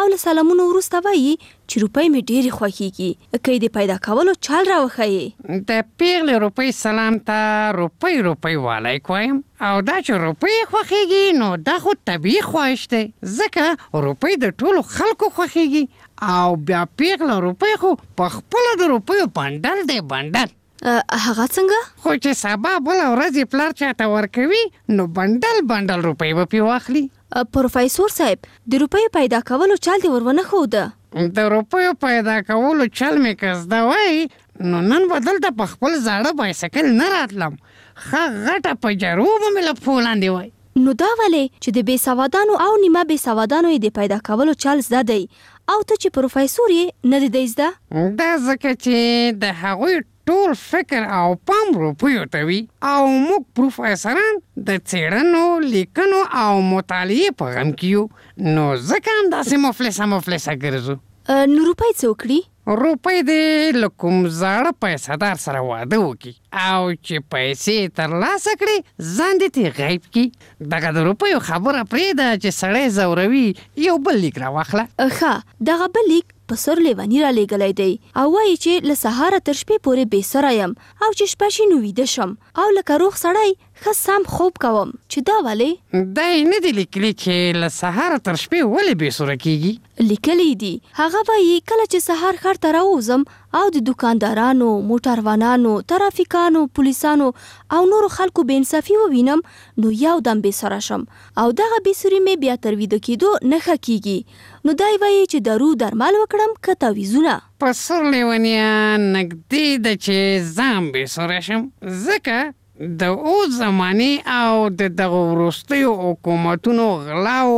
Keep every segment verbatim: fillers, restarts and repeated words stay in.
له سلامونو وروسته وایي چې روپۍ مې ډېرې خوښېږي، که یې د پیدا کولو چل راوښیې. د پیغلې روپۍ سلام ته روپۍ روپۍ والی کویم، او دا چې روپۍ خوښېږي نو دا خو طبیعي خواهش دی، ځکه روپۍ د ټولو خلکو خوښېږي، او بیا پیغله روپۍ خو په خپله د روپیو بنډل دی بنډل. هغه څنګه؟ خو چې سبا بله ورځ یې پلار چاته ورکوي نو بنډل بنډل روپۍ به پې واخلي. پروفیسور صاحب د روپیو پیدا کولو چل دې ور ونه ښوده؟ د روپیو پیدا کولو چل مې که زده وای نو نن به دلته په خپل زاړه بایسکل نه راتلم، ښه غټه پجرو به مې له پښو لاندې وای. نو دا ولې چې د بې سوادانو او نیمه بې سوادانو یې د پیدا کولو چل زده دی، او ته چې پروفیسور یې نه دی زده؟ دا ځکه چې د هغوی ټول فکر او پام روپیو ته وي، او موږ پروفیسران د څېړنو، لیکنو او مطالعې په غم کې یو، نو ځکه همداسې مفلسه مفلسه ګرځو. نو روپۍ څه وکړي؟ روپۍ دې له کوم زاړه پیسهدار سره واده وکړي، او چې پیسې ترلاسه کړي ځان دې ترې غیب کړي. دغه د روپیو خبره پرېږده چې سړی ځوروي، یو بل لیک راواخله. ښه، دغه بل لیک په سر لیوني را لیږلی دی، او وایي چې له سهاره تر شپې پورې بې سره یم، او چې شپه شي نو ویده شم، او لکه روغ سړی ښه سم خوب کوم. چې دا ولې؟ دا یې نه دي لیکلي چې له سهاره تر شپې ولې بې سوره کېږي. لیکلی دي، هغه وایي کله چې سهار ښار ته راووځم او د دوکاندارانو، موټروانانو، ترافیکانو، پولیسانو او نورو خلکو بې انصافي ووینم نو یو دم بې سره شم، او دغه بې سوري مې بیا تر ویده کېدو نه ښه کېږي. نو دی وایي چې درو درمل وکړم که تعویضونه. په سر لیونیه نږدې ده چې ځان بې سره شم، ځکه د اوس زمانې او د دغه وروستیو حکومتونو غلاو،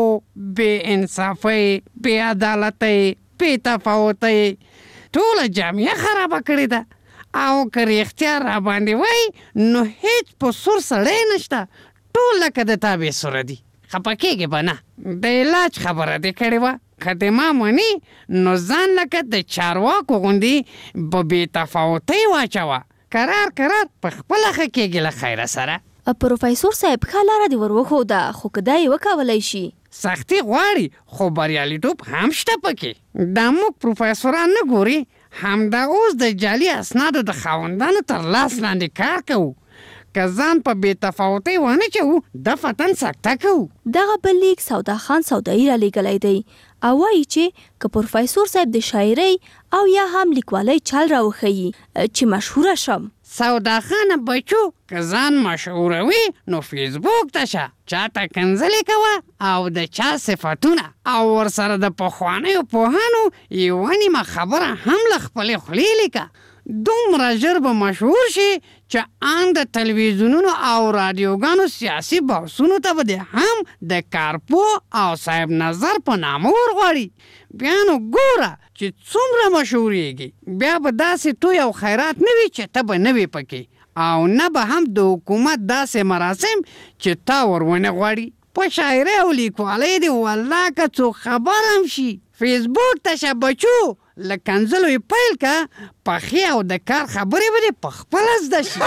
بې انصافۍ، بې عدالتۍ، بې تفاوتۍ ټوله جامعه خرابه کړې ده، او که رښتیا راباندې وای نو هیڅ په سور سړی نشته، ټول لکه د تا بې سوره دي. خفه کېږې به نه، د علاج خبره دې کړې وه، که دې ما مني نو ځان لکه د چارواکو غوندې به بې تفاوتۍ واچوه، قرار قرار په خپله ښه کېږي له خیره سره. پروفیسور صاحب ښه لاره دې ور وښوده، خو که دا یې وکولی شي. سختي غواړي خو بریالیتوب هم شته پکې. دا موږ پروفیسوران نه ګوري، همدا اوس د جعلي اسنادو د خاوندانو تر لاس لاندې کار کوو. که ځان په بې تفاوتۍ ونه چوو د فتن سکته کوو. دغه بل لیک سودا خان سودایي را لیږلی دی، او وایي چې که پروفیسور صاحب د شاعرۍ او یا هم لیکوالۍ چل راوښیي چې مشهوره شم. سودا خانه بچو، که ځان مشهوروي نو فیسبوک ته شه، چاته کنځلې کوه او د چا صفتونه، او ورسره د پخوانیو پوهانو یوه نیمه خبره هم له خپلې خولې لیکه. دومره ژر به مشهور شي چې ان د تلویزیونونو او رادیوګانو سیاسي بحثونو ته به دې هم د کارپوه او صاحب نظر په نامه ورغواړي. بیا نو ګوره چې څومره مشهورېږي، بیا به داسې توی او خیرات نه وي چې ته به نه وي پکې، او نه به هم د حکومت داسې مراسم چې تا ور ونه غواړي. په شاعرۍ او لیکوالۍ دې والله که څوک خبر هم شي، فیسبوک ته شه بچو، له کنځلو یې پیل که، پخې او د کار خبرې به دې په خپله زده شي.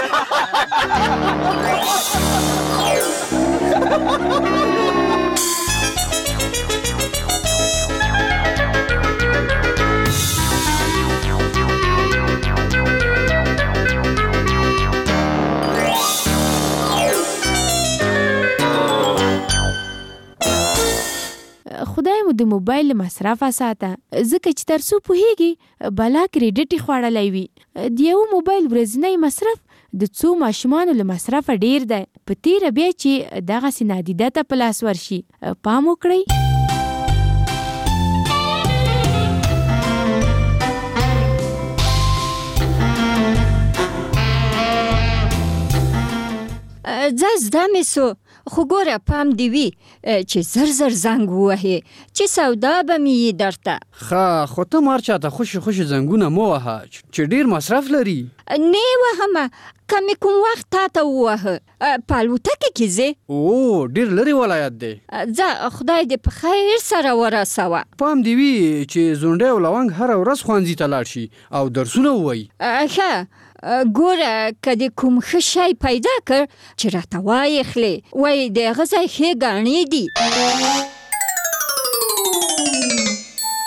خدای مو د موبایل مصرفه ساته، ځکه چې تر څو پوهیږي بلا کریډټ یې خوړلی وي. د یو موبایل ورځنی مصرف د څو ماشومانو له مصرفه ډیر دی، په تیره بیا چې دغسې نادیده ته په لاس ورشي. پام وکړئ. ځه زده مې سو، خو ګوره پام دې وي چې زر زر زنګ ووهې چې سودا به مې یې درته. ښه، خو ته مار چاته خوشې خوشې زنګونه مه وهه چې ډېر مصرف لري. نه وهمه، که مې کوم وخت تا ته ووهه. په الوتکې کې ځې؟ او ډېر لرې ولایت دی. ځه، خدای دې په خیر سره ورسوه. پام دې وي چې زونډی او لونګ هره ورځ ښوونځي ته لاړ شي او درسونه ووایي. ښه، ګوره که دې کوم ښه شی پیدا کړ چې راته وایې خلې، وایي د هغه ځای ښې ګاڼې دي.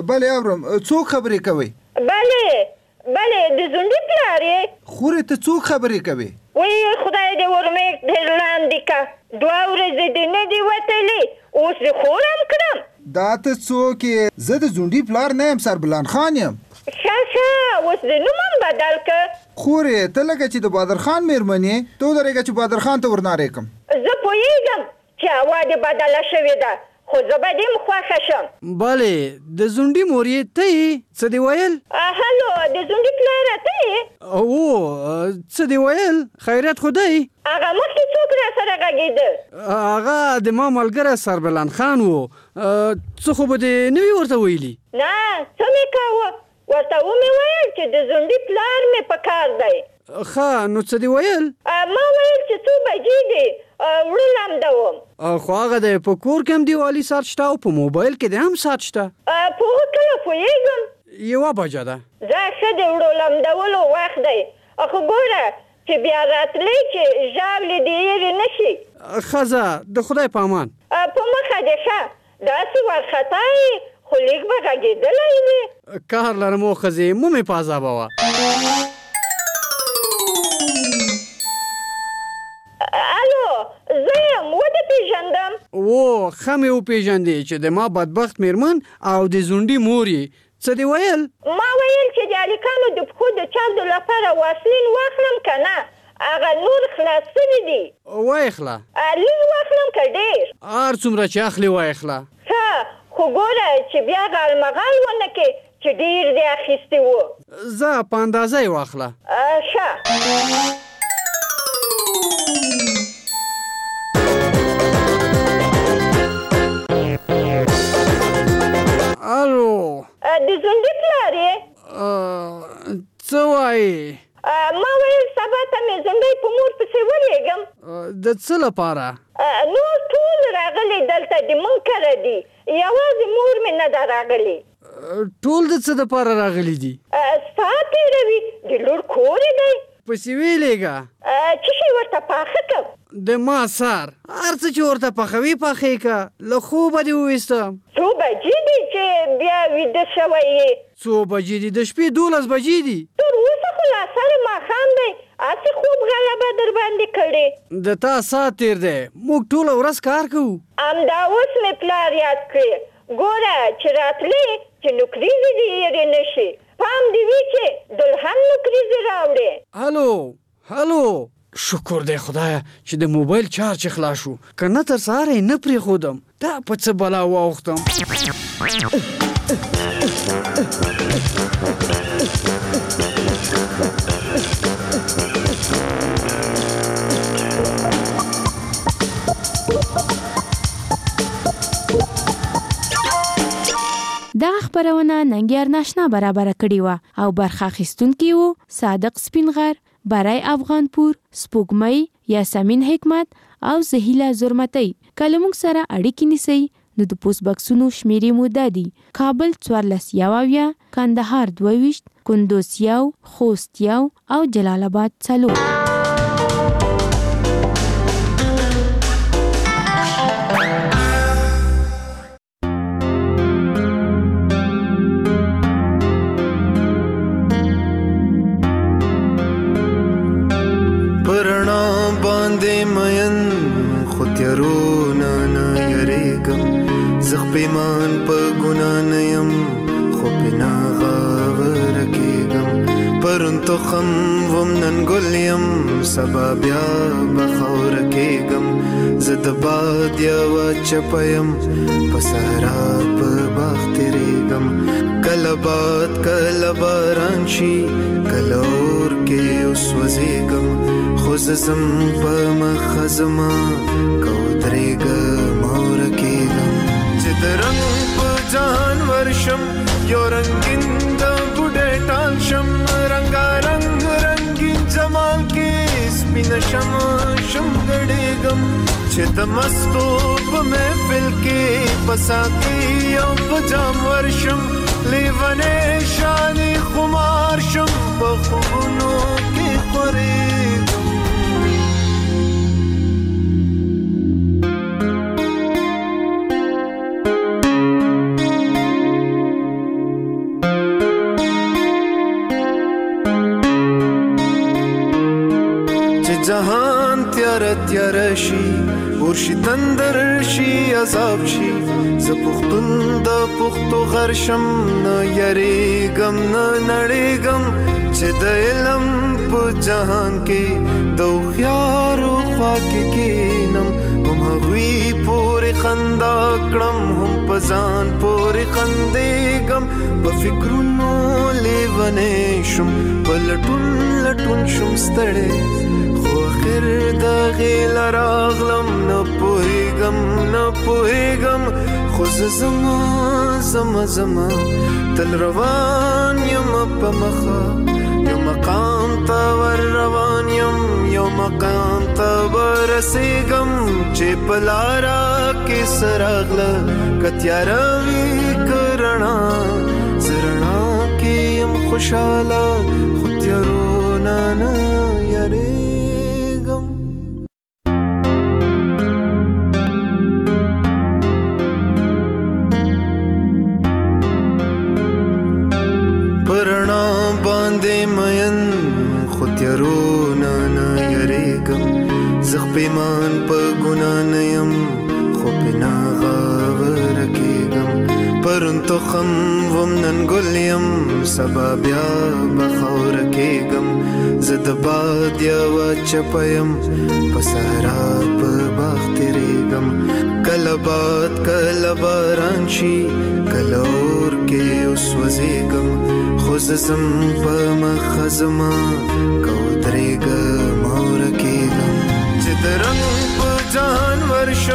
بله اورم څوک خبرې کوي؟ بله بله د زونډي پلار یې. خورې ته څوک خبرې کوي؟ وی خدای دې ورمېږ ډېر لاندې که دوه ورځې دې نه دي وتلې اوس دې خورم کړم. دا ته څوک یې؟ زه د زونډي پلار نه یم، سربلان خان یم. ښه ښه اوس دې نوم هم بدل که. خورې ته لکه چې د بادر خان مېرمن یې، ته ودرېږه چې بادر خان ته ورنارې کړم. زه پوهېږم چې هوا دې بدله شوې ده خو زه به دې خوښه شم. بله د زونډي مور یې ته یې؟ څه دې ویل؟ هلو د زونډي پلاره ته یې؟ او څه دې ویل؟ خیریت خو دی؟ هغه مخکې څوک را سره غږېده؟ هغه د ما ملګری سربلان خان و. څه خو به دې نه وي ورته ویلي؟ نه څه مې کاوه ورته ومې ویل چې د زونډي پلار مې په کار دی. ښه نو څه دې ویل؟ ما ویل چې څو بجې دي وړه لمده وم. خو هغه دی په کور کې هم دیوالي ساعت شته او په موبایل کې د هم ساعت شته. په هغه کله پوهېږم یوه بجه ده. زه ښه د وړو لمدولو وخت دی خو ګوره چې بیا راتلی چې ژاولې دې هېرې نه شي. ښه ځه د خدای په امان. په مخه دې ښه داسې وارخطا یې خو لیک به غږېدلی وي. کار لرم و ښځې مو مې په عذابوه. الو زه یم ودې پېژندم. او ښه مې وپېژندې چې د ما بدبخت مېرمن او د زونډي مور یې. څه دې ویل؟ ما ویل چې د هلکانو د پښو د چاودو لپاره واسلین واخلم که نه هغه نور خلاص سوي دي. وایخله لږ واخلم که ډېر؟ هر څومره چې اخلې وایخله. ښه خو ګوره چې بیا غالمغال ونه کې چې ډېر دې اخیستي وو. ځه په اندازه یې واخله. ښه الو د زونډي پلار یې؟ څه وایې؟ ما ویل سبا ته مې زونډی په مور پسې ولېږم. د څه لپاره؟ نور ټول راغلي دلته د موږ کره دي یوازې مور مې نه ده راغلې. ټول د څه دپاره راغلي دي؟ ستا تېروي د لور کور یې دی. پسې ویلېږه څه شی ورته پاخه کړم؟ د ما سر هر څه چې ورته پخوي پخې که له خوبه دې وویستم. څو بجې دي چې بیا ویده شوی یې؟ څو بجې دي؟ د شپې دولس بجې دي. تر اوسه خو لا سره ماښام دی هسې خوب غلبه در باندې کړې. د تا ساعت تېر دی موږ ټوله ورځ کار کوو. همدا اوس مې پلار یاد کړې ګوره چې راتلې چې نوکریزې دې هېرې نه شي پام دې وي چې دلهن نوکریزې راوړې. هلو هلو شکر دی خدایه چې د موبایل چارج خلاص شو که نه تر سهاره یې نه پرېښودم دا په څه بلا واوښتم. دغه خپرونه ننګیار ناشنا برابره کړې وه او برخه اخیستونکي وو صادق سپینغر، برای افغانپور، سپوږمۍ، یاسمین حکمت او زهیله زرمتۍ. که له موږ سره اړیکې نیسئ نو د پوسټ بکسونو شمیرې مو دا دي: کابل څوارلس یو اویا، کندهار دوه ویشت، کندوز یو، خوست یو او جلال آباد څلور. پیمان په ګنا نه یم خو پنا غاور کېږم پرون تخم وم نن ګل یم سبا بیا به خاوره کېږم زه د باد یوه چپه یم په صحرا په باغ تېرېږم کله باد کله باران شي کله اور کې وسوځېږم خو زه ځم په مخه ځمه که ودرېږم اوره کېږم چې د رنګ په جهان ورشم یو رنګین د بوډۍ ټال شم رنګارنګ رنګین جمال کې سپینه شم شم ګډېږم چې د مستو په محفل کې په ساقي او په جام ورشم لیونی شانې خمار شم په خوبونو کې خورېږم. ورشي تندر شي عذاب شي زه پښتون د پښتو غرشم نه یریږم نه نړېږم چې د علم په جهان کې د هوښیارو خوا کې کښېنم هم هغوی پورې خندا کړم هم په ځان پورې خندېږم په فکرونو لیونی شم په لټون لټون شم ستړی خو اخر د غیل راغلم نه پوهېږم نه پوهېږم خو زه زما زما زما تل روان یم په مخه یو مقام ته ور روان یم یو مقام ته ورسېږم چې په لاره کې څه راغله که تیاره وي که رڼا زه رڼا کې یم خوشحاله خو تیارو نه نه یریږم په رڼا باندې مین خو تیارو نه نه یریږم زه پیمان په ګناه نه یم خو پې ناغاوره کېږم پرون تخم وم نن ګل یم سبا بیا به خاوره کېږم زه د باد یوه چپه یم په صحرا په باغ تېرېږم کله باد کله باران شي کله اور کې وسوځېږم خو زه ځم په مخه زما که ودرېږم اوره کېږم چې د رنګ په جهان ورشم